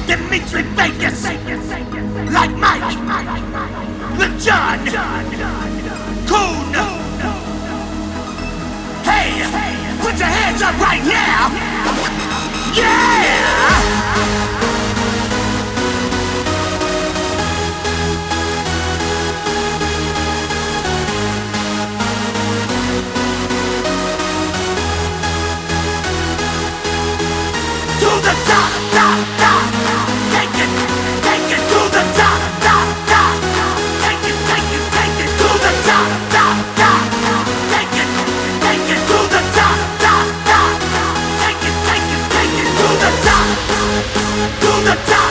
Dimitri Vegas, like Mike, LeJohn, Coon. Hey, put your hands up right now. Yeah! To the top, top, top. Take it to the top, top, top. Take it to the top, top, top. Take it to the top, top, top. Take it to the top, to the top.